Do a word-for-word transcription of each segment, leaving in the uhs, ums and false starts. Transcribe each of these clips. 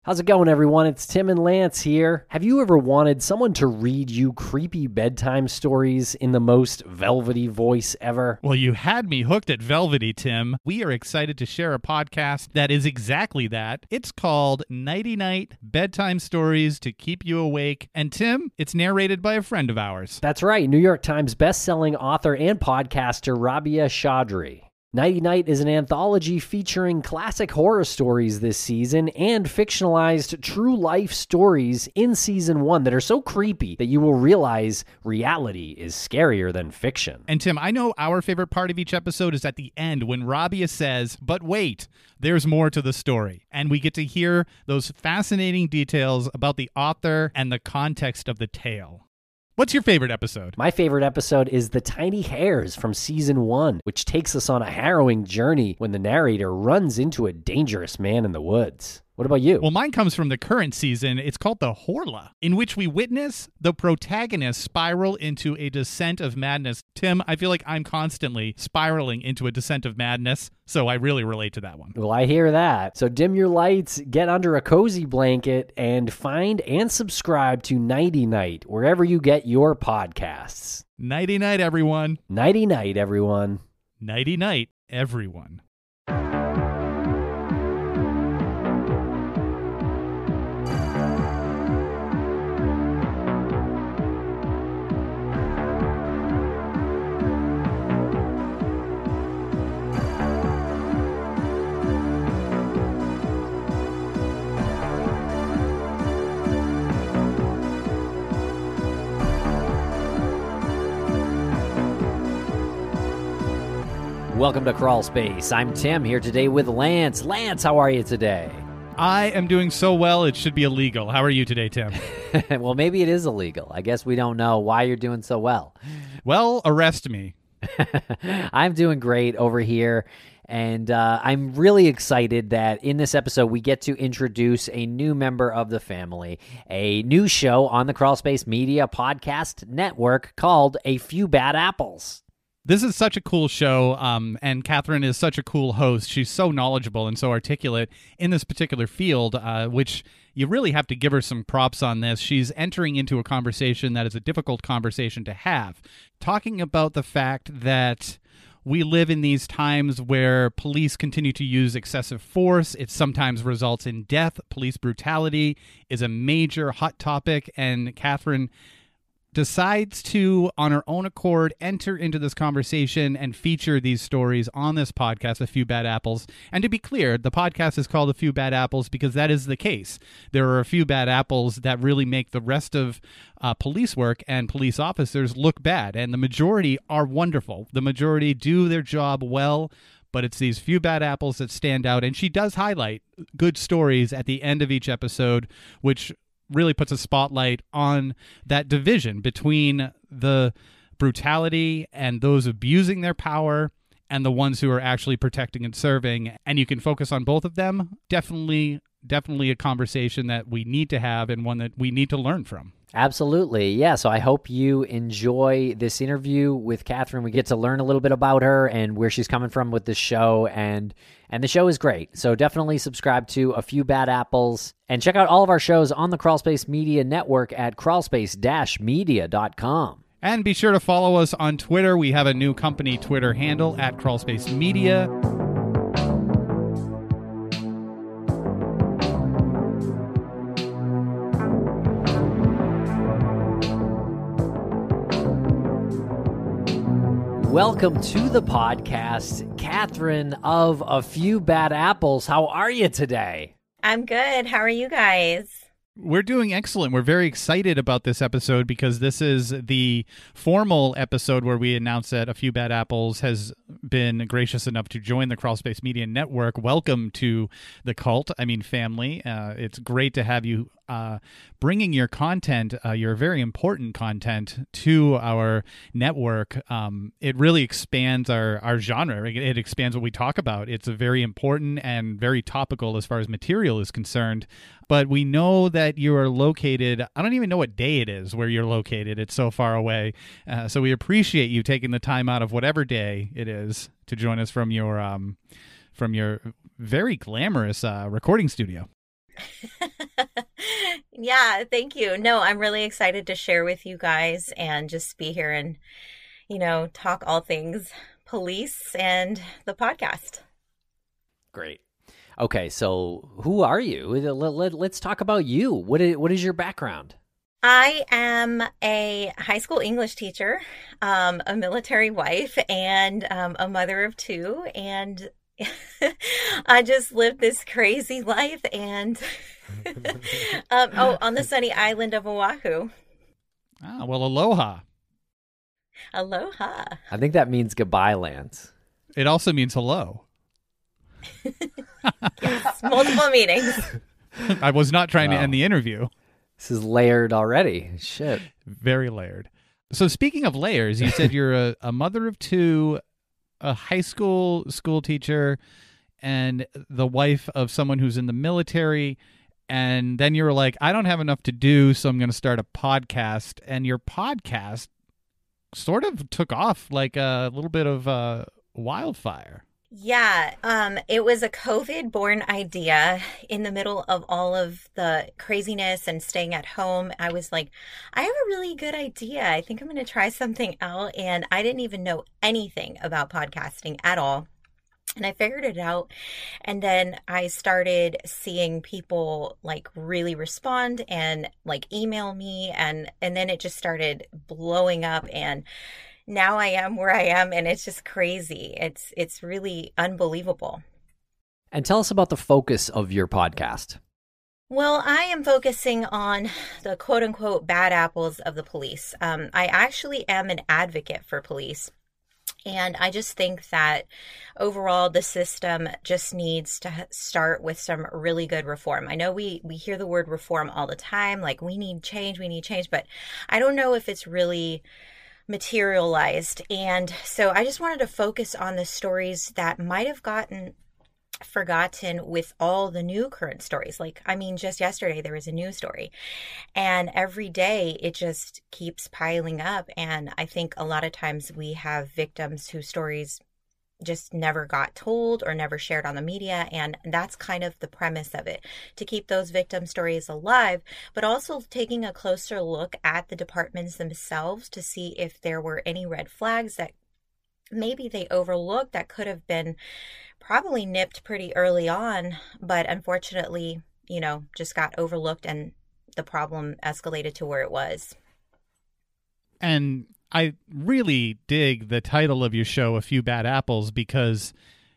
How's it going, everyone? It's Tim and Lance here. Have you ever wanted someone to read you creepy bedtime stories in the most velvety voice ever? Well, you had me hooked at velvety, Tim. We are excited to share a podcast that is exactly that. It's called Nighty Night Bedtime Stories to Keep You Awake. And Tim, it's narrated by a friend of ours. That's right, New York Times bestselling author and podcaster Rabia Chaudry. Nighty Night is an anthology featuring classic horror stories this season and fictionalized true-life stories in season one that are so creepy that you will realize reality is scarier than fiction. And Tim, I know our favorite part of each episode is at the end when Rabia says, but wait, there's more to the story. And we get to hear those fascinating details about the author and the context of the tale. What's your favorite episode? My favorite episode is The Tiny Hairs from season one, which takes us on a harrowing journey when the narrator runs into a dangerous man in the woods. What about you? Well, mine comes from the current season. It's called The Horla, in which we witness the protagonist spiral into a descent of madness. Tim, I feel like I'm constantly spiraling into a descent of madness, so I really relate to that one. Well, I hear that. So dim your lights, get under a cozy blanket, and find and subscribe to Nighty Night, wherever you get your podcasts. Nighty night, everyone. Nighty night, everyone. Nighty night, everyone. Welcome to Crawl Space. I'm Tim here today with Lance. Lance, how are you today? I am doing so well, it should be illegal. How are you today, Tim? Well, maybe it is illegal. I guess we don't know why you're doing so well. Well, arrest me. I'm doing great over here, and uh, I'm really excited that in this episode we get to introduce a new member of the family, a new show on the Crawl Space Media Podcast Network called A Few Bad Apples. This is such a cool show, um, and Catherine is such a cool host. She's so knowledgeable and so articulate in this particular field, uh, which you really have to give her some props on this. She's entering into a conversation that is a difficult conversation to have, talking about the fact that we live in these times where police continue to use excessive force. It sometimes results in death. Police brutality is a major hot topic, and Catherine decides to, on her own accord, enter into this conversation and feature these stories on this podcast, A Few Bad Apples. And to be clear, the podcast is called A Few Bad Apples because that is the case. There are a few bad apples that really make the rest of uh, police work and police officers look bad, and the majority are wonderful. The majority do their job well, but it's these few bad apples that stand out, and she does highlight good stories at the end of each episode, which really puts a spotlight on that division between the brutality and those abusing their power and the ones who are actually protecting and serving. And you can focus on both of them. Definitely, definitely a conversation that we need to have and one that we need to learn from. Absolutely. Yeah, so I hope you enjoy this interview with Catherine. We get to learn a little bit about her and where she's coming from with this show, and and the show is great. So definitely subscribe to A Few Bad Apples and check out all of our shows on the Crawlspace Media Network at crawlspace dash media dot com. And be sure to follow us on Twitter. We have a new company Twitter handle at Crawlspace Media. Welcome to the podcast, Catherine of A Few Bad Apples. How are you today? I'm good. How are you guys? We're doing excellent. We're very excited about this episode because this is the formal episode where we announce that A Few Bad Apples has been gracious enough to join the Crawlspace Media Network. Welcome to the cult, I mean family. Uh, it's great to have you uh, bringing your content, uh, your very important content, to our network. Um, it really expands our, our genre. It, it expands what we talk about. It's a very important and very topical as far as material is concerned. But we know that you are located, I don't even know what day it is where you're located. It's so far away. Uh, so we appreciate you taking the time out of whatever day it is to join us from your um, from your very glamorous uh, recording studio. Yeah, thank you. No, I'm really excited to share with you guys and just be here and, you know, talk all things police and the podcast. Great. Okay, so who are you? Let, let, let's talk about you. What is, what is your background? I am a high school English teacher, um, a military wife, and um, a mother of two. And I just lived this crazy life and um, oh, on the sunny island of Oahu. Ah, well, aloha. Aloha. I think that means goodbye, Lance. It also means hello. Multiple meanings. I was not trying Wow. to end the interview. This is layered already. Shit. Very layered. So speaking of layers, you said you're a, a mother of two, a high school school teacher, and the wife of someone who's in the military. And then you were like, I don't have enough to do, so I'm going to start a podcast. And your podcast sort of took off like a little bit of uh, wildfire. Yeah, um, it was a COVID-born idea in the middle of all of the craziness and staying at home. I was like, I have a really good idea. I think I'm going to try something out. And I didn't even know anything about podcasting at all. And I figured it out. And then I started seeing people like really respond and like email me. And, and then it just started blowing up. And now I am where I am, and it's just crazy. It's it's really unbelievable. And tell us about the focus of your podcast. Well, I am focusing on the quote unquote bad apples of the police. Um, I actually am an advocate for police. And I just think that overall, the system just needs to start with some really good reform. I know we, we hear the word reform all the time, like we need change, we need change, but I don't know if it's really materialized. And so I just wanted to focus on the stories that might have gotten forgotten with all the new current stories. Like, I mean, just yesterday there was a news story, and every day it just keeps piling up. And I think a lot of times we have victims whose stories just never got told or never shared on the media. And that's kind of the premise of it, to keep those victim stories alive, but also taking a closer look at the departments themselves to see if there were any red flags that maybe they overlooked that could have been probably nipped pretty early on, but unfortunately, you know, just got overlooked and the problem escalated to where it was. And I really dig the title of your show, A Few Bad Apples, because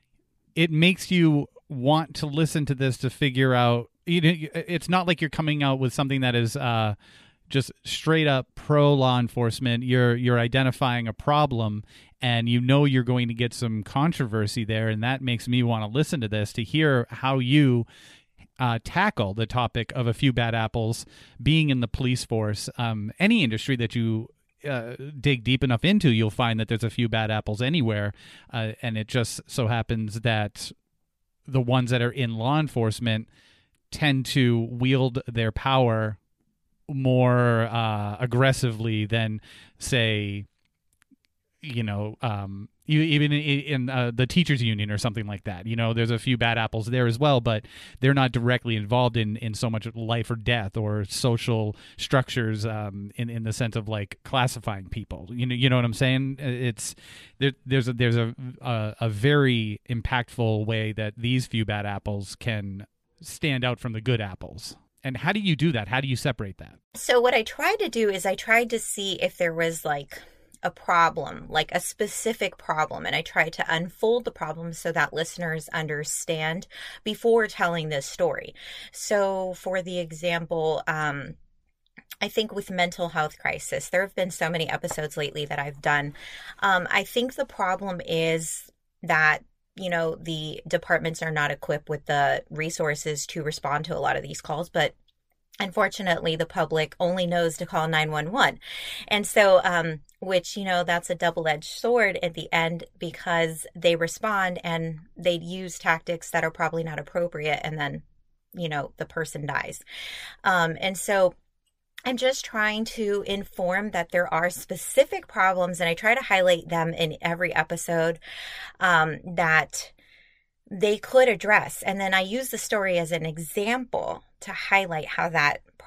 it makes you want to listen to this to figure out, you know, it's not like you're coming out with something that is uh, just straight up pro law enforcement. You're you're identifying a problem, and you know you're going to get some controversy there, and that makes me want to listen to this to hear how you uh, tackle the topic of a few bad apples being in the police force. Um, any industry that you Uh, dig deep enough into, you'll find that there's a few bad apples anywhere, uh, and it just so happens that the ones that are in law enforcement tend to wield their power more uh, aggressively than, say, you know, um, you, even in, in uh, the teachers union or something like that. You know, there's a few bad apples there as well, but they're not directly involved in, in so much life or death or social structures um, in in the sense of like classifying people. You know, you know what I'm saying? It's there, there's a there's a, a a very impactful way that these few bad apples can stand out from the good apples. And how do you do that? How do you separate that? So what I tried to do is I tried to see if there was like a problem, like a specific problem. And I tried to unfold the problem so that listeners understand before telling this story. So for the example, um, I think with mental health crisis, there have been so many episodes lately that I've done. Um, I think the problem is that, you know, the departments are not equipped with the resources to respond to a lot of these calls, but unfortunately, the public only knows to call nine one one. And so, um, which, you know, that's a double-edged sword at the end, because they respond and they use tactics that are probably not appropriate. And then, you know, the person dies. Um, and so I'm just trying to inform that there are specific problems, and I try to highlight them in every episode um, that they could address. And then I use the story as an example to highlight how that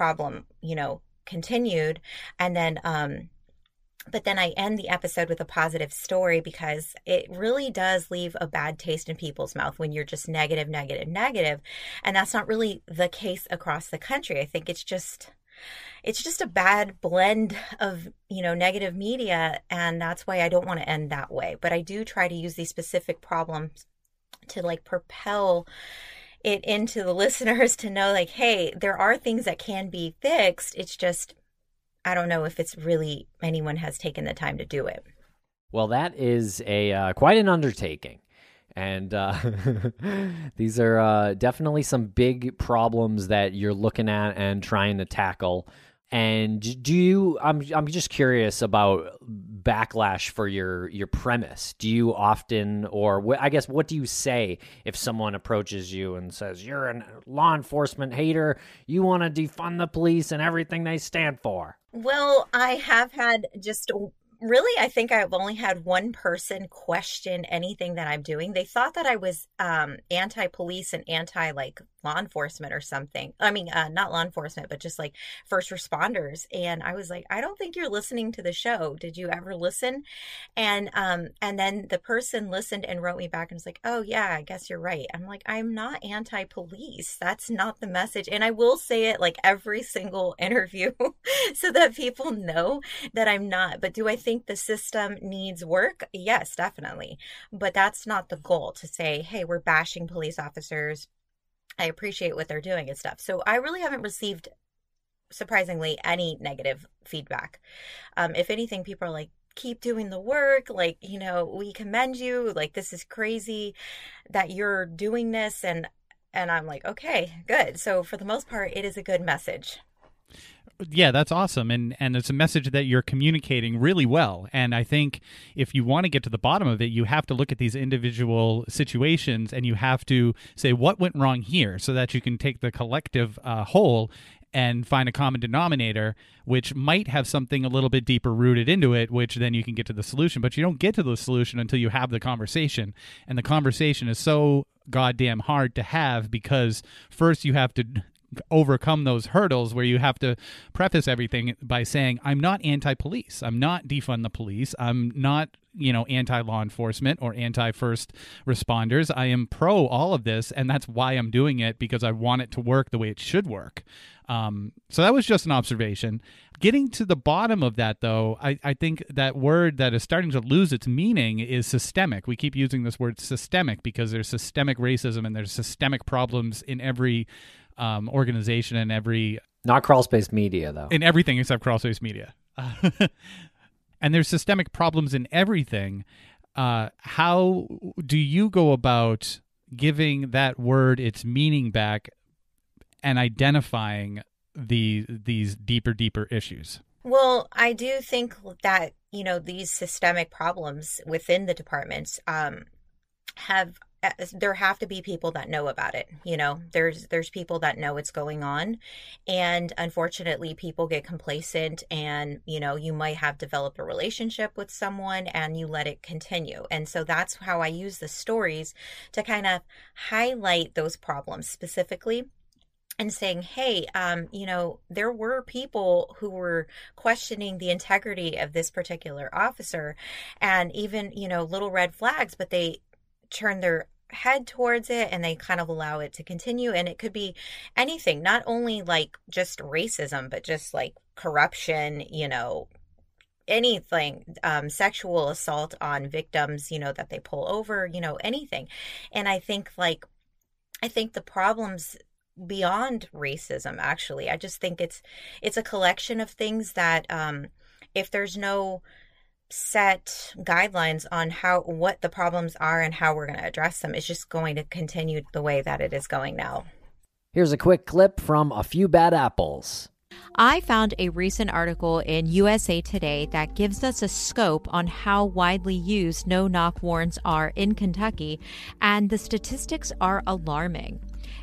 problem, you know, continued. And then, um, but then I end the episode with a positive story, because it really does leave a bad taste in people's mouth when you're just negative, negative, negative. And that's not really the case across the country. I think it's just, it's just a bad blend of, you know, negative media. And that's why I don't want to end that way. But I do try to use these specific problems to like propel it into the listeners to know, like, hey, there are things that can be fixed. It's just, I don't know if it's really anyone has taken the time to do it. Well, that is a uh, quite an undertaking. And uh, these are uh, definitely some big problems that you're looking at and trying to tackle. And do you, I'm I'm just curious about backlash for your, your premise. Do you often, or wh- I guess, what do you say if someone approaches you and says, you're a law enforcement hater, you want to defund the police and everything they stand for? Well, I have had just really, I think I've only had one person question anything that I'm doing. They thought that I was um, anti-police and anti like law enforcement or something. I mean, uh, not law enforcement, but just like first responders. And I was like, I don't think you're listening to the show. Did you ever listen? And um, and then the person listened and wrote me back and was like, oh yeah, I guess you're right. I'm like, I'm not anti-police. That's not the message. And I will say it like every single interview so that people know that I'm not. But do I think the system needs work? Yes, definitely. But that's not the goal, to say, hey, we're bashing police officers. I appreciate what they're doing and stuff. So I really haven't received, surprisingly, any negative feedback. Um, if anything, people are like, keep doing the work. Like, you know, we commend you. Like, this is crazy that you're doing this. And, and I'm like, okay, good. So for the most part, it is a good message. Yeah, that's awesome. And and it's a message that you're communicating really well. And I think if you want to get to the bottom of it, you have to look at these individual situations and you have to say what went wrong here, so that you can take the collective uh, whole and find a common denominator, which might have something a little bit deeper rooted into it, which then you can get to the solution. But you don't get to the solution until you have the conversation. And the conversation is so goddamn hard to have, because first you have to overcome those hurdles where you have to preface everything by saying, I'm not anti-police. I'm not defund the police. I'm not, you know, anti-law enforcement or anti-first responders. I am pro all of this, and that's why I'm doing it, because I want it to work the way it should work. Um, so that was just an observation. Getting to the bottom of that, though, I, I think that word that is starting to lose its meaning is systemic. We keep using this word systemic because there's systemic racism and there's systemic problems in every um, organization and every... Not crawl-space media, though. In everything except crawl-space media. And there's systemic problems in everything. Uh, how do you go about giving that word its meaning back and identifying the these deeper, deeper issues? Well, I do think that, you know, these systemic problems within the departments um, have, there have to be people that know about it. You know, there's there's people that know what's going on. And unfortunately, people get complacent and, you know, you might have developed a relationship with someone and you let it continue. And so that's how I use the stories to kind of highlight those problems specifically. And saying, hey, um, you know, there were people who were questioning the integrity of this particular officer, and even, you know, little red flags, but they turn their head towards it and they kind of allow it to continue. And it could be anything, not only like just racism, but just like corruption, you know, anything, um, sexual assault on victims, you know, that they pull over, you know, anything. And I think like, I think the problems beyond racism, actually, I just think it's it's a collection of things that um if there's no set guidelines on how what the problems are and how we're going to address them, it's just going to continue the way that it is going now. Here's a quick clip from A Few Bad Apples. I found a recent article in U S A Today that gives us a scope on how widely used no-knock warrants are in Kentucky, and the statistics are alarming.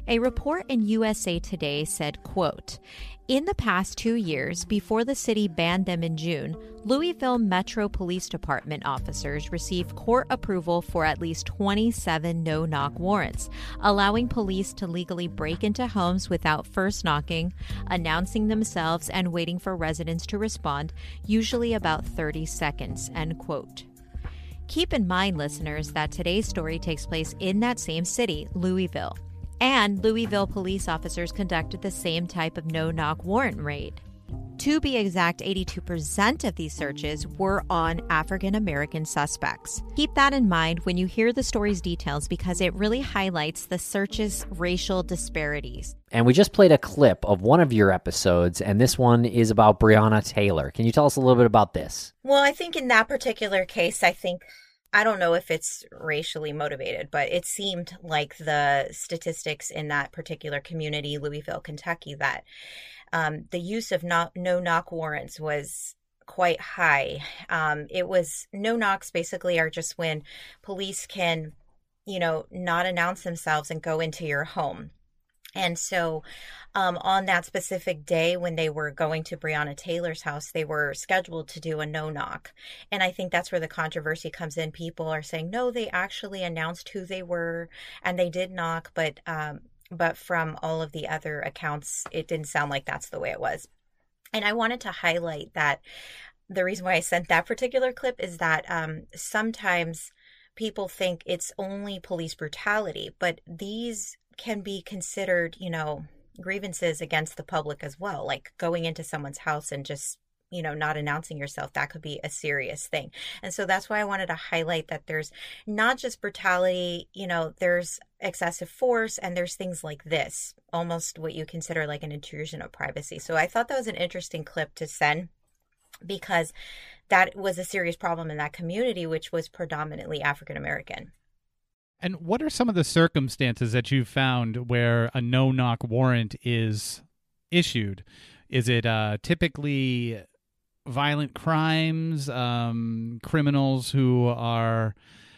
A report in U S A Today said, quote, in the past two years, before the city banned them in June, Louisville Metro Police Department officers received court approval for at least twenty-seven no-knock warrants, allowing police to legally break into homes without first knocking, announcing themselves, and waiting for residents to respond, usually about thirty seconds, end quote. Keep in mind, listeners, that today's story takes place in that same city, Louisville. And Louisville police officers conducted the same type of no-knock warrant raid. To be exact, eighty-two percent of these searches were on African-American suspects. Keep that in mind when you hear the story's details because it really highlights the search's racial disparities. And we just played a clip of one of your episodes, and this one is about Breonna Taylor. Can you tell us a little bit about this? Well, I think in that particular case, I think I don't know if it's racially motivated, but it seemed like the statistics in that particular community, Louisville, Kentucky, that um, the use of no, no-knock warrants was quite high. Um, it was no-knocks basically are just when police can, you know, not announce themselves and go into your home. And so um, on that specific day when they were going to Breonna Taylor's house, they were scheduled to do a no-knock. And I think that's where the controversy comes in. People are saying, no, they actually announced who they were and they did knock. But um, but from all of the other accounts, it didn't sound like that's the way it was. And I wanted to highlight that the reason why I sent that particular clip is that um, sometimes people think it's only police brutality, but these can be considered, you know, grievances against the public as well, like going into someone's house and just, you know, not announcing yourself. That could be a serious thing. And so that's why I wanted to highlight that there's not just brutality, you know, there's excessive force and there's things like this, almost what you consider like an intrusion of privacy. So I thought that was an interesting clip to send because that was a serious problem in that community, which was predominantly African American. And what are some of the circumstances that you've found where a no-knock warrant is issued? Is it uh, typically violent crimes, um, criminals who are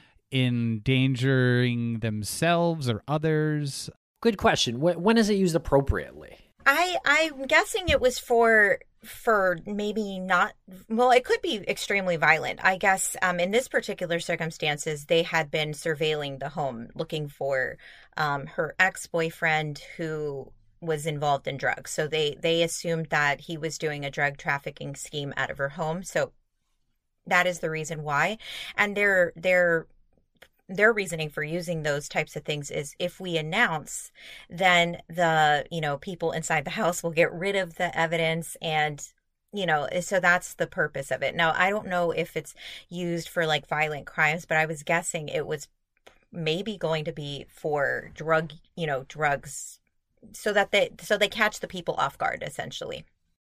endangering themselves or others? Good question. When is it used appropriately? I, I'm guessing it was for for maybe not, well, it could be extremely violent. I guess um, in this particular circumstances, they had been surveilling the home looking for um, her ex-boyfriend who was involved in drugs. So they, they assumed that he was doing a drug trafficking scheme out of her home. So that is the reason why. And they're, they're, their reasoning for using those types of things is if we announce, then the, you know, people inside the house will get rid of the evidence and, you know, so that's the purpose of it. Now, I don't know if it's used for like violent crimes, but I was guessing it was maybe going to be for drug, you know, drugs so that they, so they catch the people off guard essentially.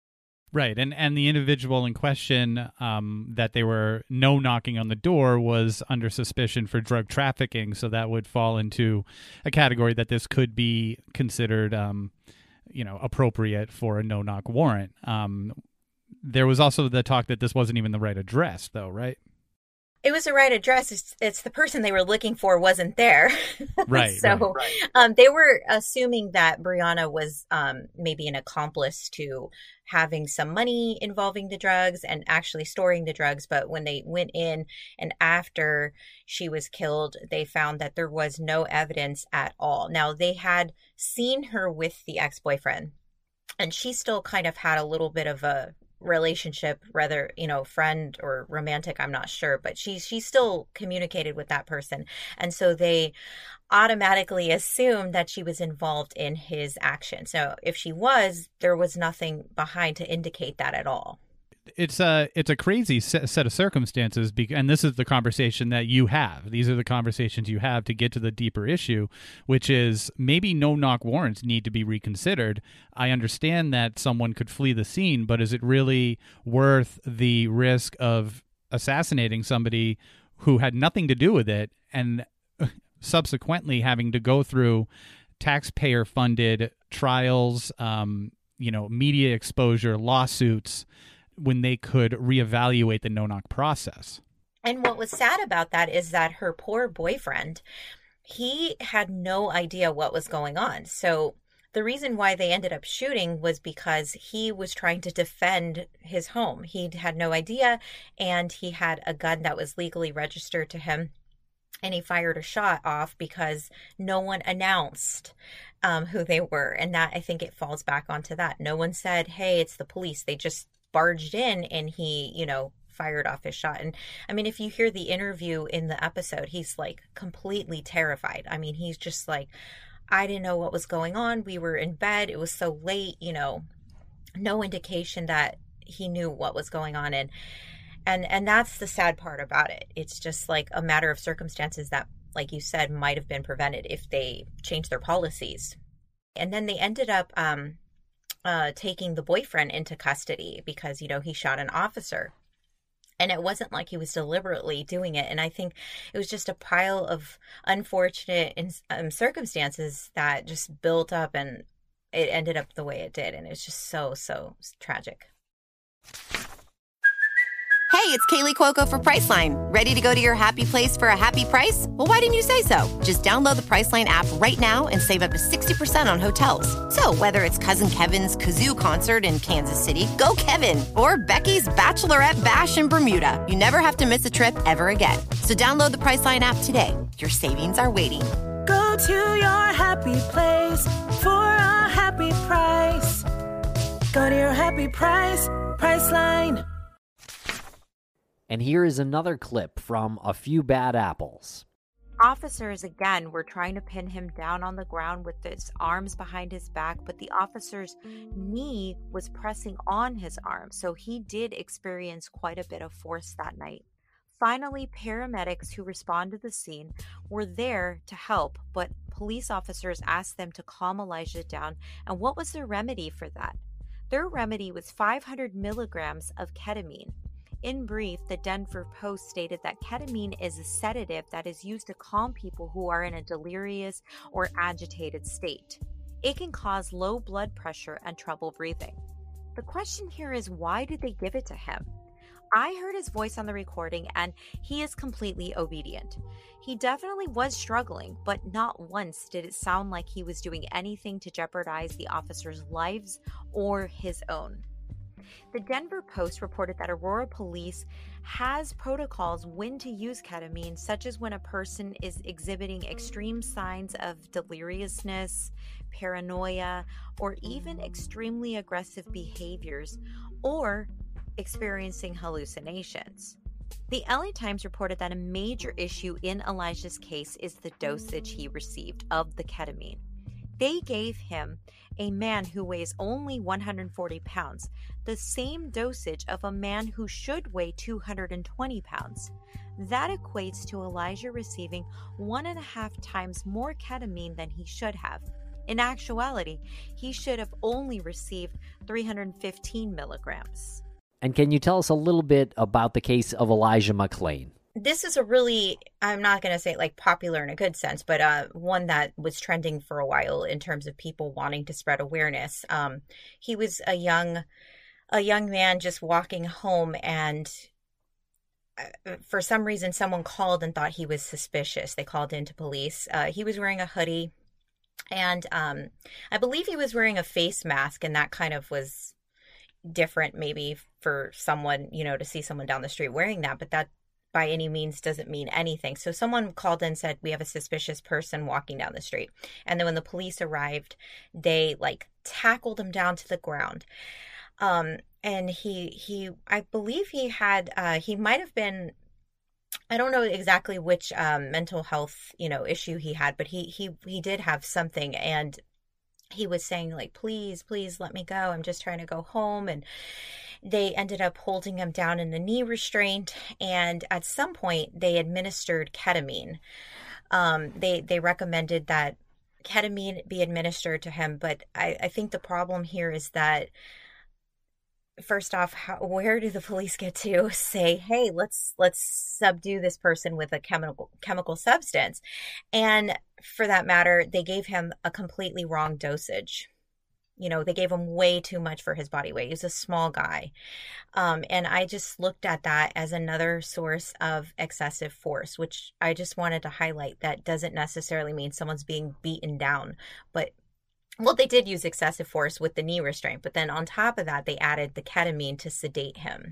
Right, and and the individual in question um, that they were no knocking on the door was under suspicion for drug trafficking, so that would fall into a category that this could be considered, um, you know, appropriate for a no knock warrant. Um, there was also the talk that this wasn't even the right address, though, right? It was the right address. It's, it's the person they were looking for wasn't there. Right. so right. Um, they were assuming that Breonna was um, maybe an accomplice to having some money involving the drugs and actually storing the drugs. But when they went in and after she was killed, they found that there was no evidence at all. Now, they had seen her with the ex-boyfriend, and she still kind of had a little bit of a relationship, whether, you know, friend or romantic, I'm not sure, but she she still communicated with that person. And so they automatically assumed that she was involved in his action. So if she was, there was nothing behind to indicate that at all. It's a it's a crazy set of circumstances, and this is the conversation that you have. These are the conversations you have to get to the deeper issue, which is maybe no-knock warrants need to be reconsidered. I understand that someone could flee the scene, but is it really worth the risk of assassinating somebody who had nothing to do with it and subsequently having to go through taxpayer-funded trials, um, you know, media exposure, lawsuits, when they could reevaluate the no-knock process? And what was sad about that is that her poor boyfriend, he had no idea what was going on. So the reason why they ended up shooting was because he was trying to defend his home. He had no idea, and he had a gun that was legally registered to him, and he fired a shot off because no one announced um, who they were. And that, I think it falls back onto that. No one said, hey, it's the police. They just barged in, and he, you know, fired off his shot. And I mean, if you hear the interview in the episode, he's like completely terrified. I mean, he's just like, I didn't know what was going on. We were in bed. It was so late, you know, no indication that he knew what was going on. And, and, and that's the sad part about it. It's just like a matter of circumstances that, like you said, might have been prevented if they changed their policies. And then they ended up um, uh, taking the boyfriend into custody because, you know, he shot an officer. And it wasn't like he was deliberately doing it. And I think it was just a pile of unfortunate um, circumstances that just built up, and it ended up the way it did. And it's just so, so tragic. Hey, it's Kaylee Cuoco for Priceline. Ready to go to your happy place for a happy price? Well, why didn't you say so? Just download the Priceline app right now and save up to sixty percent on hotels. So whether it's Cousin Kevin's Kazoo Concert in Kansas City, go Kevin, or Becky's Bachelorette Bash in Bermuda, you never have to miss a trip ever again. So download the Priceline app today. Your savings are waiting. Go to your happy place for a happy price. Go to your happy price, Priceline. And here is another clip from A Few Bad Apples. Officers again were trying to pin him down on the ground with his arms behind his back, but the officer's knee was pressing on his arm, so he did experience quite a bit of force that night. Finally, paramedics who responded to the scene were there to help, but police officers asked them to calm Elijah down. And what was their remedy for that? Their remedy was five hundred milligrams of ketamine. In brief, the Denver Post stated that ketamine is a sedative that is used to calm people who are in a delirious or agitated state. It can cause low blood pressure and trouble breathing. The question here is, why did they give it to him? I heard his voice on the recording, and he is completely obedient. He definitely was struggling, but not once did it sound like he was doing anything to jeopardize the officers' lives or his own. The Denver Post reported that Aurora Police has protocols when to use ketamine, such as when a person is exhibiting extreme signs of deliriousness, paranoia, or even extremely aggressive behaviors, or experiencing hallucinations. The L A Times reported that a major issue in Elijah's case is the dosage he received of the ketamine. They gave him, a man who weighs only one hundred forty pounds, the same dosage of a man who should weigh two hundred twenty pounds. That equates to Elijah receiving one and a half times more ketamine than he should have. In actuality, he should have only received three hundred fifteen milligrams. And can you tell us a little bit about the case of Elijah McClain? This is a really, I'm not going to say like popular in a good sense, but uh, one that was trending for a while in terms of people wanting to spread awareness. Um, he was a young, a young man just walking home, and for some reason someone called and thought he was suspicious. They called into police. Uh, he was wearing a hoodie, and um, I believe he was wearing a face mask, and that kind of was different maybe for someone, you know, to see someone down the street wearing that, but that by any means doesn't mean anything. So someone called in and said, we have a suspicious person walking down the street. And then when the police arrived, they like tackled him down to the ground. Um, and he, he, I believe he had, uh, he might've been, I don't know exactly which, um, mental health, you know, issue he had, but he, he, he did have something, and he was saying like, please, please let me go. I'm just trying to go home. And they ended up holding him down in the knee restraint. And at some point they administered ketamine. Um, they, they recommended that ketamine be administered to him. But I, I think the problem here is that, first off, how, where do the police get to say, hey, let's, let's subdue this person with a chemical, chemical substance? And for that matter, they gave him a completely wrong dosage. You know, they gave him way too much for his body weight. He's a small guy. Um, and I just looked at that as another source of excessive force, which I just wanted to highlight. That doesn't necessarily mean someone's being beaten down, but well, they did use excessive force with the knee restraint, but then on top of that, they added the ketamine to sedate him.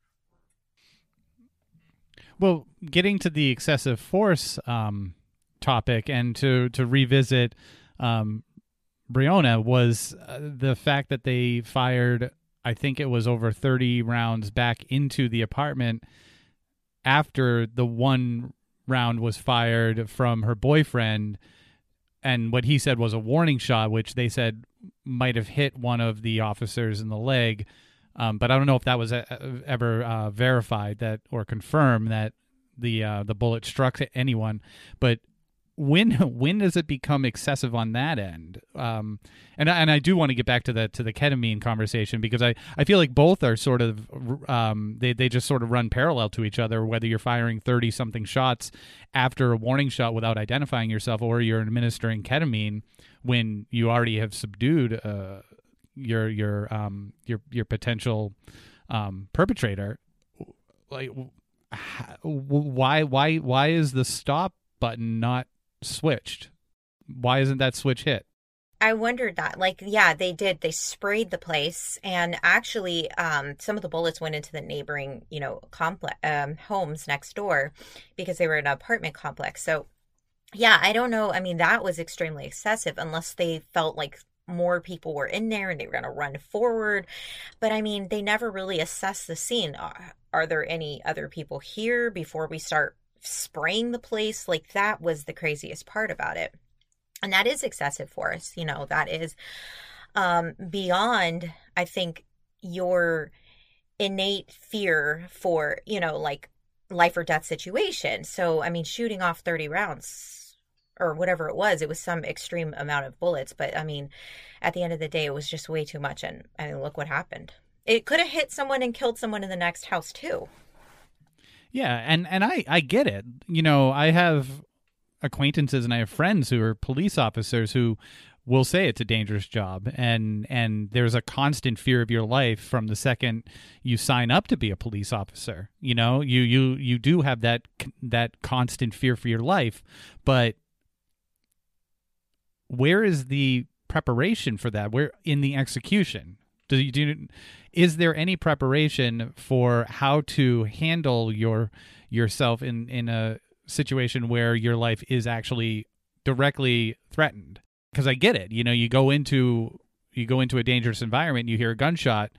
Well, getting to the excessive force um, topic and to, to revisit um, Breonna was uh, the fact that they fired, I think it was over thirty rounds back into the apartment after the one round was fired from her boyfriend. And what he said was a warning shot, which they said might have hit one of the officers in the leg. Um, but I don't know if that was a, ever uh, verified that or confirmed that the uh, the bullet struck anyone. But when when does it become excessive on that end? Um, and and I do want to get back to the to the ketamine conversation, because I, I feel like both are sort of um, they they just sort of run parallel to each other. Whether you're firing thirty something shots after a warning shot without identifying yourself, or you're administering ketamine when you already have subdued uh, your your um your your potential um, perpetrator, like why why why is the stop button not switched? Why isn't that switch hit? I wondered that. Like, yeah, they did. They sprayed the place, and actually, um, some of the bullets went into the neighboring, you know, complex um, homes next door, because they were in an apartment complex. So, yeah, I don't know. I mean, that was extremely excessive, unless they felt like more people were in there and they were going to run forward. But I mean, they never really assessed the scene. Are, are there any other people here before we start spraying the place? Like, that was the craziest part about it. And that is excessive force. You know, that is um, beyond, I think, your innate fear for, you know, like life or death situation. So, I mean, shooting off thirty rounds or whatever it was, it was some extreme amount of bullets. But I mean, at the end of the day, it was just way too much. And I mean, look what happened. It could have hit someone and killed someone in the next house too. Yeah, and, and I, I get it. You know, I have acquaintances and I have friends who are police officers who will say it's a dangerous job, and and there's a constant fear of your life from the second you sign up to be a police officer. You know, you you you do have that that constant fear for your life, but where is the preparation for that? Where in the execution? Do you do? Is there any preparation for how to handle your yourself in, in a situation where your life is actually directly threatened? Because I get it. You know, you go into you go into a dangerous environment, you hear a gunshot.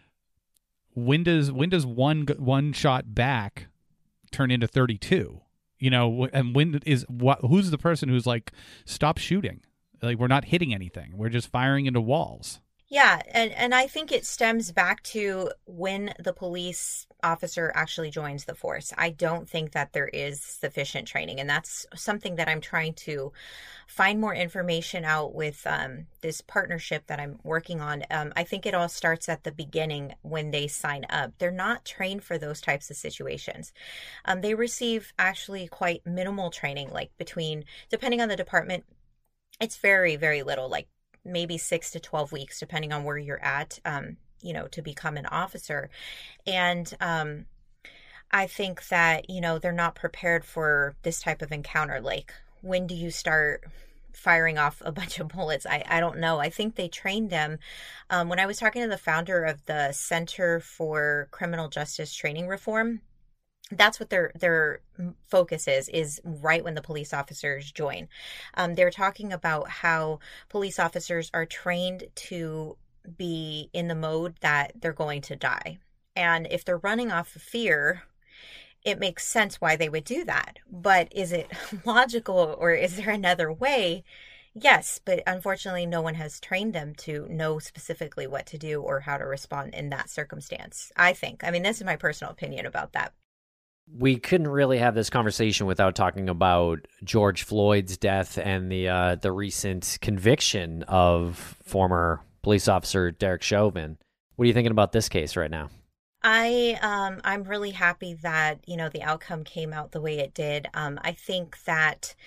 When does when does one one shot back turn into thirty-two? You know, and when is what? Who's the person who's like, stop shooting? Like, we're not hitting anything. We're just firing into walls. Yeah, and, and I think it stems back to when the police officer actually joins the force. I don't think that there is sufficient training, and that's something that I'm trying to find more information out with um, this partnership that I'm working on. Um, I think it all starts at the beginning when they sign up. They're not trained for those types of situations. Um, they receive actually quite minimal training, like between, depending on the department, it's very, very little, like maybe six to twelve weeks, depending on where you're at, um, you know, to become an officer. And um, I think that, you know, they're not prepared for this type of encounter. Like, when do you start firing off a bunch of bullets? I, I don't know. I think they trained them. Um, when I was talking to the founder of the Center for Criminal Justice Training Reform, that's what their their focus is, is right when the police officers join. Um, they're talking about how police officers are trained to be in the mode that they're going to die. And if they're running off of fear, it makes sense why they would do that. But is it logical, or is there another way? Yes, but unfortunately, no one has trained them to know specifically what to do or how to respond in that circumstance, I think. I mean, this is my personal opinion about that. We couldn't really have this conversation without talking about George Floyd's death and the uh, the recent conviction of former police officer Derek Chauvin. What are you thinking about this case right now? I um I'm really happy that, you know, the outcome came out the way it did. Um, I think that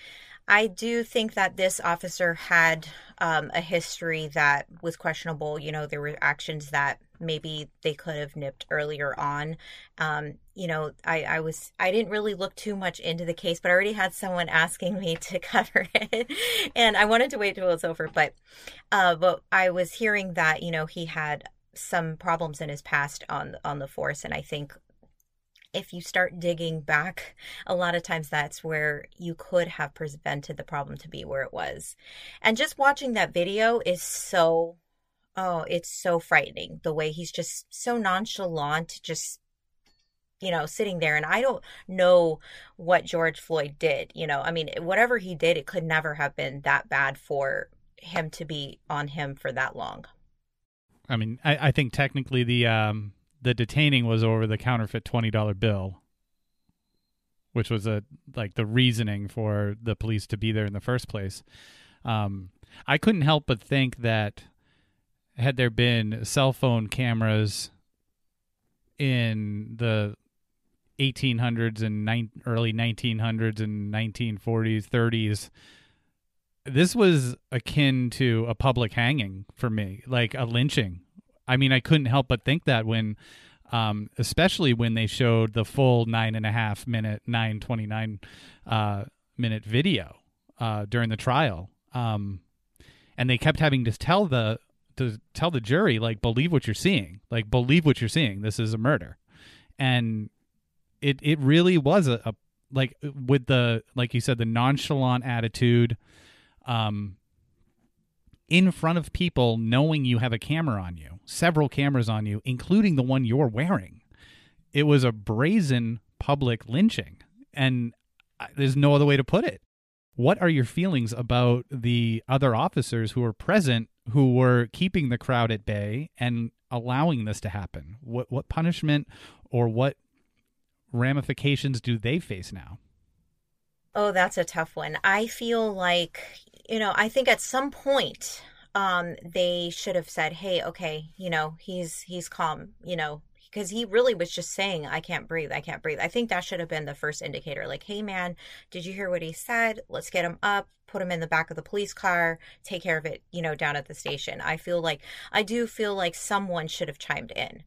I do think that this officer had um, a history that was questionable. You know, there were actions that maybe they could have nipped earlier on. Um, you know, I, I was, I didn't really look too much into the case, but I already had someone asking me to cover it, and I wanted to wait till it's over. But, uh, but I was hearing that, you know, he had some problems in his past on on the force, and I think if you start digging back, a lot of times that's where you could have prevented the problem to be where it was. And just watching that video is so, oh, it's so frightening. The way he's just so nonchalant, just, you know, sitting there. And I don't know what George Floyd did. You know, I mean, whatever he did, it could never have been that bad for him to be on him for that long. I mean, I, I think technically the... Um... the detaining was over the counterfeit twenty dollar bill, which was a like the reasoning for the police to be there in the first place. Um, I couldn't help but think that had there been cell phone cameras in the eighteen hundreds and ni- early nineteen hundreds and nineteen forties, thirties, this was akin to a public hanging for me, like a lynching. I mean, I couldn't help but think that when, um, especially when they showed the full nine and a half minute, nine twenty-nine uh, minute video uh, during the trial, um, and they kept having to tell the to tell the jury, like, believe what you're seeing, like, believe what you're seeing. This is a murder, and it it really was a, a like with the like you said the nonchalant attitude. Um, in front of people, knowing you have a camera on you, several cameras on you, including the one you're wearing. It was a brazen public lynching, and there's no other way to put it. What are your feelings about the other officers who were present, who were keeping the crowd at bay and allowing this to happen? What what punishment or what ramifications do they face now? Oh, that's a tough one. I feel like, you know, I think at some point um, they should have said, hey, okay, you know, he's he's calm, you know, because he really was just saying, I can't breathe, I can't breathe. I think that should have been the first indicator. Like, hey, man, did you hear what he said? Let's get him up, put him in the back of the police car, take care of it, you know, down at the station. I feel like, I do feel like someone should have chimed in.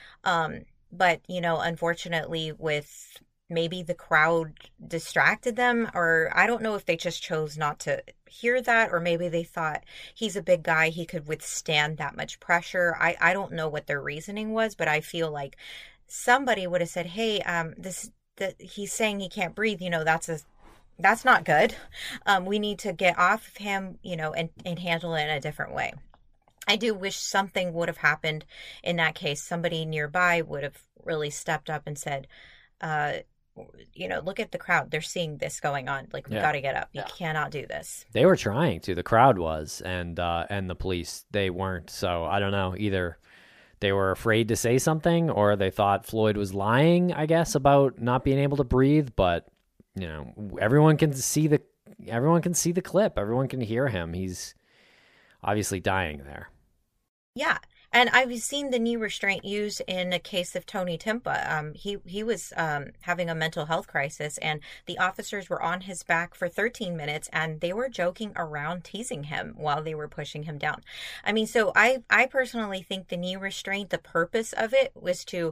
Um, but, you know, unfortunately with... maybe the crowd distracted them, or I don't know if they just chose not to hear that, or maybe they thought he's a big guy, he could withstand that much pressure. I, I don't know what their reasoning was, but I feel like somebody would have said, hey, um, this that he's saying he can't breathe, you know, that's a that's not good. Um, we need to get off of him, you know, and, and handle it in a different way. I do wish something would have happened in that case. Somebody nearby would have really stepped up and said, uh, you know, look at the crowd. They're seeing this going on. Like, we Yeah. got to get up. You Yeah. cannot do this. They were trying to. The crowd was, and uh, and the police, they weren't. So I don't know. Either they were afraid to say something, or they thought Floyd was lying, I guess, about not being able to breathe. But you know, everyone can see the everyone can see the clip. Everyone can hear him. He's obviously dying there. Yeah. And I've seen the knee restraint used in a case of Tony Timpa. Um, he he was um, having a mental health crisis, and the officers were on his back for thirteen minutes, and they were joking around, teasing him while they were pushing him down. I mean, so I, I personally think the knee restraint, the purpose of it was to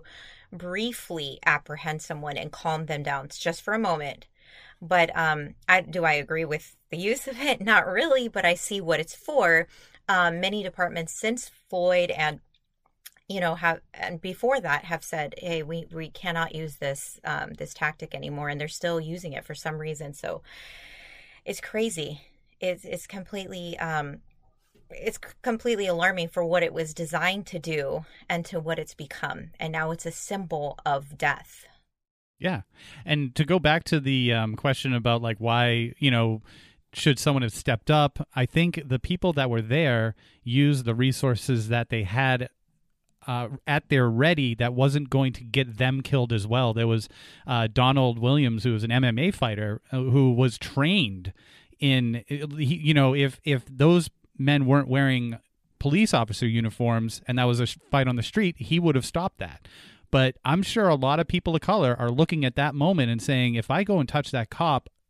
briefly apprehend someone and calm them down just for a moment. But um, I, do I agree with the use of it? Not really, but I see what it's for. Um, many departments since Floyd and, you know, have, and before that have said, hey, we, we cannot use this, um, this tactic anymore. And they're still using it for some reason. So it's crazy. It's, it's completely, um, it's completely alarming for what it was designed to do and to what it's become. And now it's a symbol of death. Yeah. And to go back to the um, question about like why, you know, should someone have stepped up? I think the people that were there used the resources that they had uh, at their ready that wasn't going to get them killed as well. There was uh, Donald Williams, who was an M M A fighter, uh, who was trained in, he, you know, if if those men weren't wearing police officer uniforms and that was a fight on the street, he would have stopped that. But I'm sure a lot of people of color are looking at that moment and saying, if I go and touch that cop,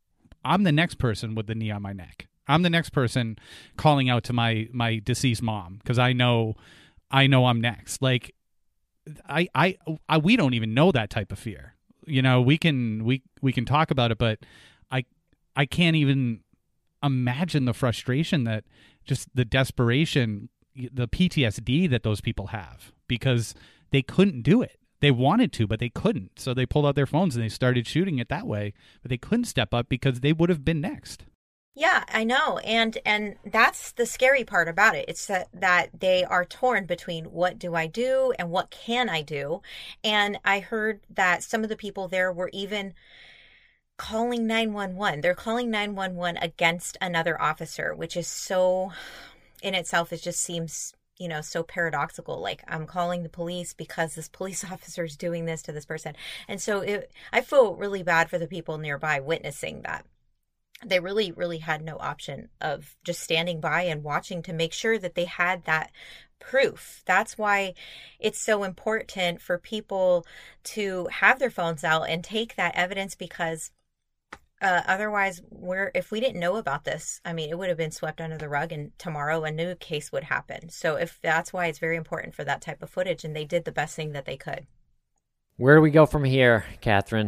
I'm the next person with the knee on my neck. I'm the next person calling out to my my deceased mom because I know I know I'm next. Like I, I I we don't even know that type of fear. You know, we can we we can talk about it, but I I can't even imagine the frustration that just the desperation, the P T S D that those people have because they couldn't do it. They wanted to, but they couldn't. So they pulled out their phones and they started shooting it that way, but they couldn't step up because they would have been next. Yeah, I know. And and that's the scary part about it. It's that, that they are torn between what do I do and what can I do. And I heard that some of the people there were even calling nine one one. They're calling nine one one against another officer, which is so, in itself, it just seems, you know, so paradoxical. Like, I'm calling the police because this police officer is doing this to this person. And so it, I feel really bad for the people nearby witnessing that. They really, really had no option of just standing by and watching to make sure that they had that proof. That's why it's so important for people to have their phones out and take that evidence because uh, otherwise, we're, if we didn't know about this, I mean, it would have been swept under the rug and tomorrow a new case would happen. So if that's why it's very important for that type of footage, and they did the best thing that they could. Where do we go from here, Catherine?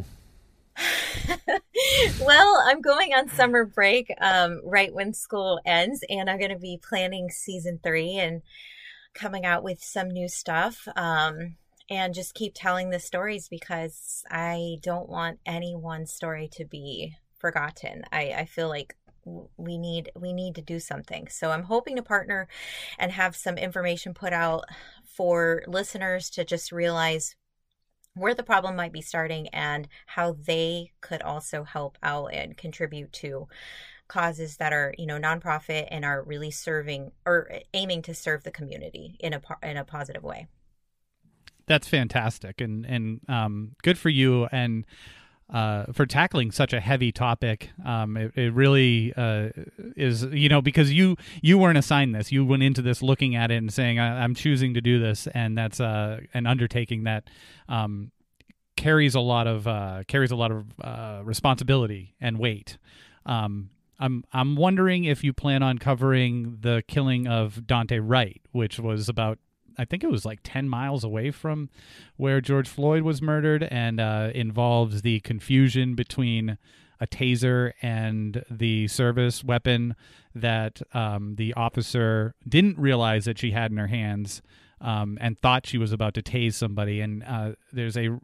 Well, I'm going on summer break um, right when school ends, and I'm going to be planning season three and coming out with some new stuff um, and just keep telling the stories because I don't want any one story to be forgotten. I, I feel like we need we need to do something. So I'm hoping to partner and have some information put out for listeners to just realize where the problem might be starting and how they could also help out and contribute to causes that are, you know, nonprofit and are really serving or aiming to serve the community in a in a positive way. That's fantastic, and and um, good for you, and uh, for tackling such a heavy topic. Um, it, it really uh, is, you know, because you you weren't assigned this. You went into this looking at it and saying, I, "I'm choosing to do this," and that's uh, an undertaking that um, carries a lot of uh, carries a lot of uh, responsibility and weight. Um, I'm I'm wondering if you plan on covering the killing of Daunte Wright, which was about, I think it was like ten miles away from where George Floyd was murdered, and uh, involves the confusion between a taser and the service weapon that um, the officer didn't realize that she had in her hands um, and thought she was about to tase somebody. And uh, there's a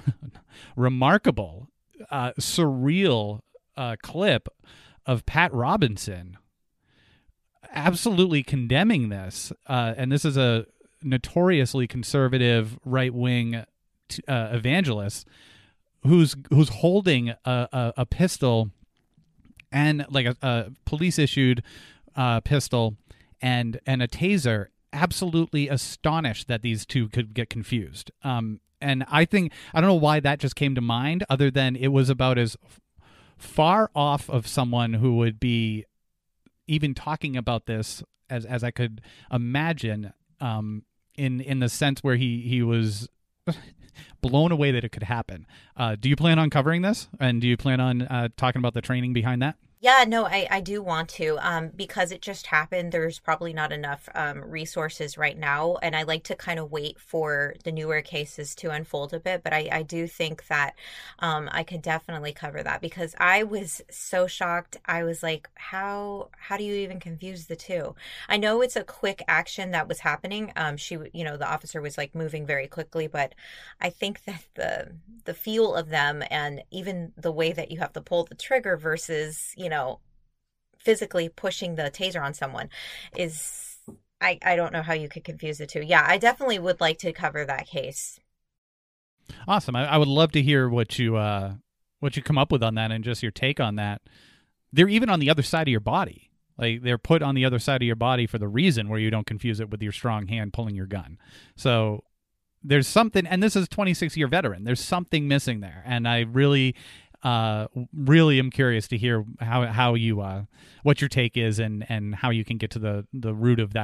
remarkable, uh, surreal uh, clip of Pat Robinson absolutely condemning this. Uh, and this is a notoriously conservative right-wing t- uh, evangelist who's who's holding a, a, a pistol and like a, a police-issued uh, pistol and and a taser, absolutely astonished that these two could get confused. Um, and I think, I don't know why that just came to mind, other than it was about as f- far off of someone who would be even talking about this as as I could imagine, um, in in the sense where he he was blown away that it could happen. Uh, do you plan on covering this, and do you plan on uh, talking about the training behind that? Yeah, no, I, I do want to, um, because it just happened. There's probably not enough um, resources right now, and I like to kind of wait for the newer cases to unfold a bit, but I, I do think that um, I could definitely cover that, because I was so shocked. I was like, how how do you even confuse the two? I know it's a quick action that was happening. Um, she, you know, the officer was like moving very quickly, but I think that the the feel of them, and even the way that you have to pull the trigger versus, you know, know, physically pushing the taser on someone is, I, I don't know how you could confuse the two. Yeah, I definitely would like to cover that case. Awesome. I, I would love to hear what you uh, what you come up with on that, and just your take on that. They're even on the other side of your body. Like, they're put on the other side of your body for the reason where you don't confuse it with your strong hand pulling your gun. So there's something, and this is a twenty-six year veteran. There's something missing there. And I really... Uh, really am curious to hear how how you uh, what your take is, and, and how you can get to the, the root of that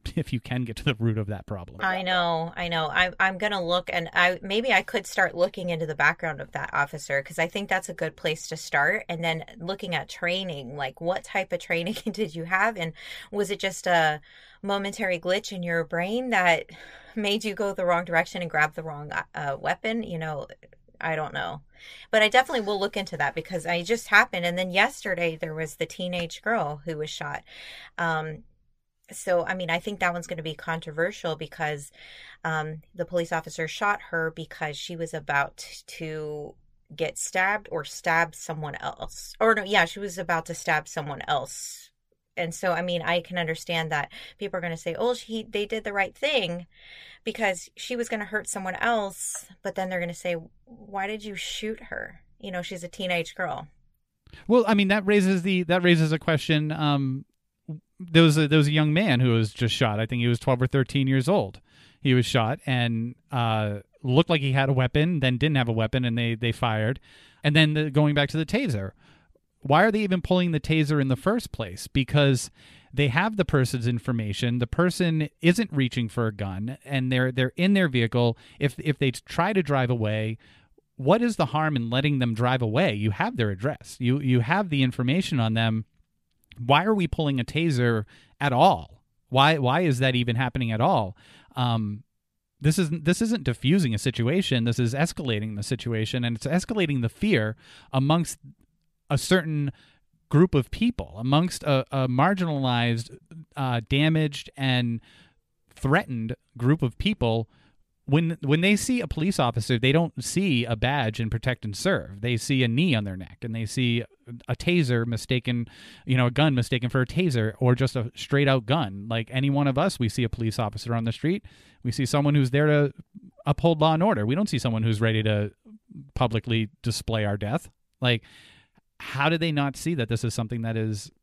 if you can get to the root of that problem. I know, I know. I, I'm going to look, and I maybe I could start looking into the background of that officer, because I think that's a good place to start. And then looking at training, like what type of training did you have? And was it just a momentary glitch in your brain that made you go the wrong direction and grab the wrong uh, weapon? You know, I don't know. But I definitely will look into that, because I just happened. And then yesterday there was the teenage girl who was shot. Um, So, I mean, I think that one's going to be controversial, because um, the police officer shot her because she was about to get stabbed or stab someone else. Or no, yeah, she was about to stab someone else. And so, I mean, I can understand that people are going to say, oh, she, they did the right thing because she was going to hurt someone else. But then they're going to say, why did you shoot her? You know, she's a teenage girl. Well, I mean, that raises the that raises a question. Um, there was a, there was a young man who was just shot. I think he was twelve or thirteen years old. He was shot and uh, looked like he had a weapon, then didn't have a weapon, and they, they fired. And then the, going back to the taser, why are they even pulling the taser in the first place? Because they have the person's information. The person isn't reaching for a gun, and they're they're in their vehicle. If if they try to drive away, what is the harm in letting them drive away? You have their address. You you have the information on them. Why are we pulling a taser at all? Why why is that even happening at all? Um, this isn't this isn't diffusing a situation. This is escalating the situation, and it's escalating the fear amongst a certain group of people, amongst a, a marginalized, uh, damaged, and threatened group of people. When when they see a police officer, they don't see a badge in Protect and Serve. They see a knee on their neck, and they see a taser mistaken, you know, a gun mistaken for a taser, or just a straight out gun. Like any one of us, we see a police officer on the street. We see someone who's there to uphold law and order. We don't see someone who's ready to publicly display our death. Like, how do they not see that this is something that is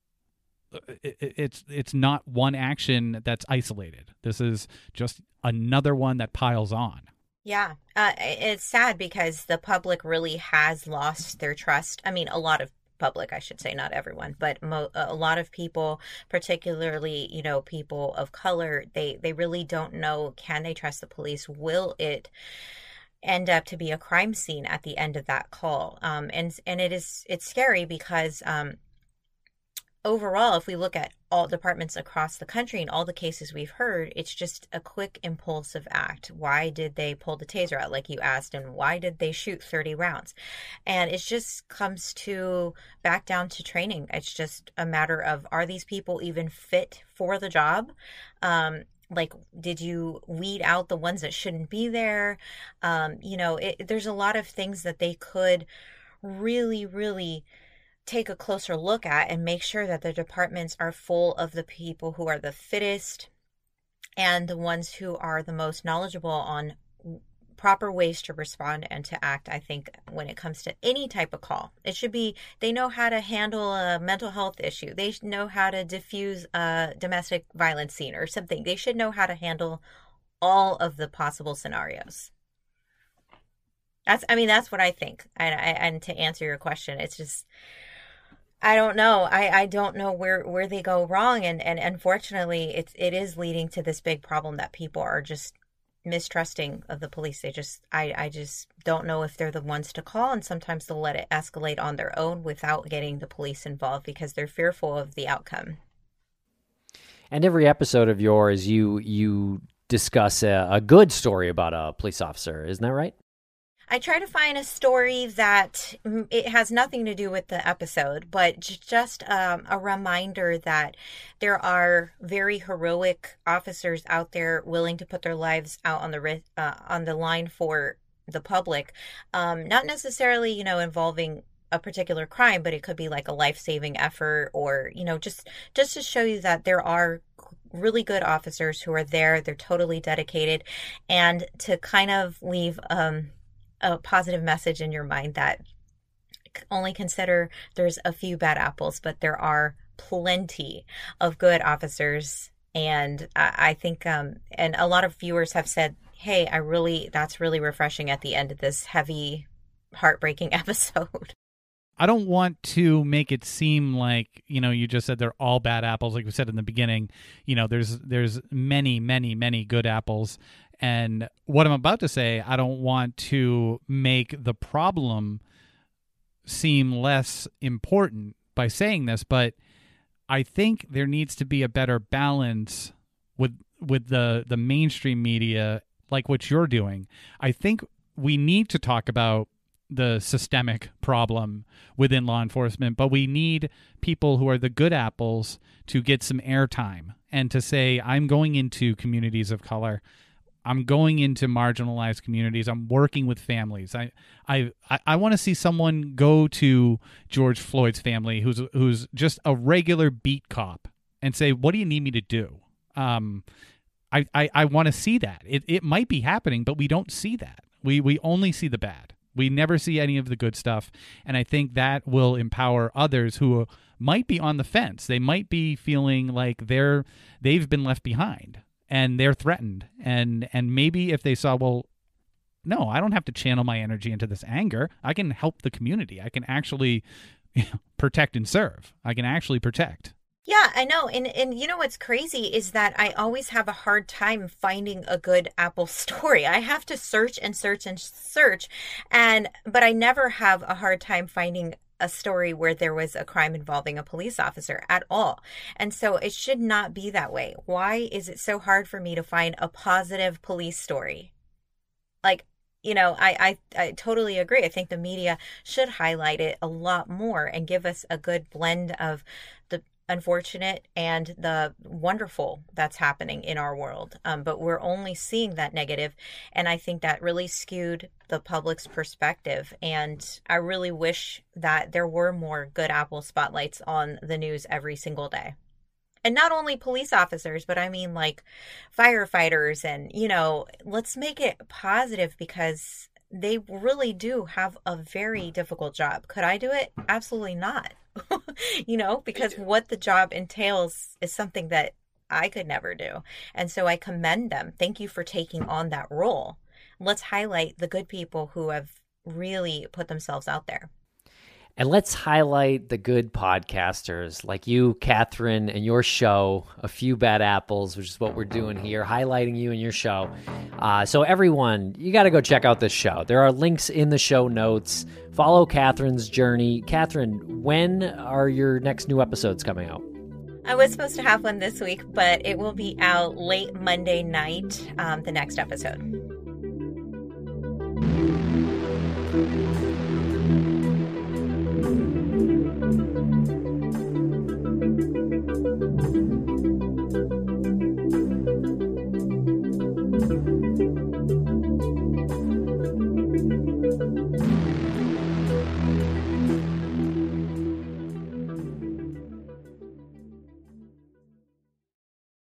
It, it's it's not one action that's isolated. This is just another one that piles on. Yeah, uh, it's sad because the public really has lost their trust. I mean, a lot of public, I should say, not everyone, but mo- a lot of people, particularly, you know, people of color, they, they really don't know, can they trust the police? Will it end up to be a crime scene at the end of that call? Um, and and it is it's scary because um, overall, if we look at all departments across the country and all the cases we've heard, it's just a quick impulsive act. Why did they pull the taser out, like you asked, and why did they shoot thirty rounds? And it just comes to back down to training. It's just a matter of, are these people even fit for the job? Um, like, did you weed out the ones that shouldn't be there? Um, you know, it, there's a lot of things that they could really, really take a closer look at and make sure that the departments are full of the people who are the fittest and the ones who are the most knowledgeable on proper ways to respond and to act. I think when it comes to any type of call, it should be, they know how to handle a mental health issue. They know how to diffuse a domestic violence scene or something. They should know how to handle all of the possible scenarios. That's, I mean, that's what I think. And, and to answer your question, it's just, I don't know. I, I don't know where, where they go wrong. And, and unfortunately, it's, it is leading to this big problem that people are just mistrusting of the police. They just, I, I just don't know if they're the ones to call. And sometimes they'll let it escalate on their own without getting the police involved because they're fearful of the outcome. And every episode of yours, you, you discuss a, a good story about a police officer. Isn't that right? I try to find a story that it has nothing to do with the episode, but just um, a reminder that there are very heroic officers out there willing to put their lives out on the uh, on the line for the public. Um, not necessarily, you know, involving a particular crime, but it could be like a life-saving effort, or, you know, just just to show you that there are really good officers who are there. They're totally dedicated, and to kind of leave um a positive message in your mind that only consider there's a few bad apples, but there are plenty of good officers. And I, I think, um, and a lot of viewers have said, hey, I really, that's really refreshing at the end of this heavy, heartbreaking episode. I don't want to make it seem like, you know, you just said they're all bad apples. Like we said in the beginning, you know, there's there's many, many, many good apples. And what I'm about to say, I don't want to make the problem seem less important by saying this, but I think there needs to be a better balance with with the, the mainstream media, like what you're doing. I think we need to talk about the systemic problem within law enforcement, but we need people who are the good apples to get some airtime and to say, I'm going into communities of color. I'm going into marginalized communities. I'm working with families. I I I want to see someone go to George Floyd's family, who's who's just a regular beat cop, and say, "What do you need me to do?" Um, I I, I want to see that. It it might be happening, but we don't see that. We we only see the bad. We never see any of the good stuff, and I think that will empower others who might be on the fence. They might be feeling like they're they've been left behind. And they're threatened. And and maybe if they saw, well, no, I don't have to channel my energy into this anger. I can help the community. I can actually you know, protect and serve. I can actually protect. Yeah, I know. And and you know what's crazy is that I always have a hard time finding a good Apple story. I have to search and search and search. And but I never have a hard time finding a story where there was a crime involving a police officer at all. And so it should not be that way. Why is it so hard for me to find a positive police story? Like, you know, I, I, I totally agree. I think the media should highlight it a lot more and give us a good blend of the unfortunate and the wonderful that's happening in our world. Um, but we're only seeing that negative, and I think that really skewed the public's perspective. And I really wish that there were more good Apple spotlights on the news every single day. And not only police officers, but I mean like firefighters, and, you know, let's make it positive, because they really do have a very difficult job. Could I do it? Absolutely not. You know, because what the job entails is something that I could never do. And so I commend them. Thank you for taking on that role. Let's highlight the good people who have really put themselves out there. And let's highlight the good podcasters like you, Catherine, and your show, A Few Bad Apples, which is what we're doing here, highlighting you and your show. Uh, so everyone, you got to go check out this show. There are links in the show notes. Follow Catherine's journey. Catherine, when are your next new episodes coming out? I was supposed to have one this week, but it will be out late Monday night, um, the next episode.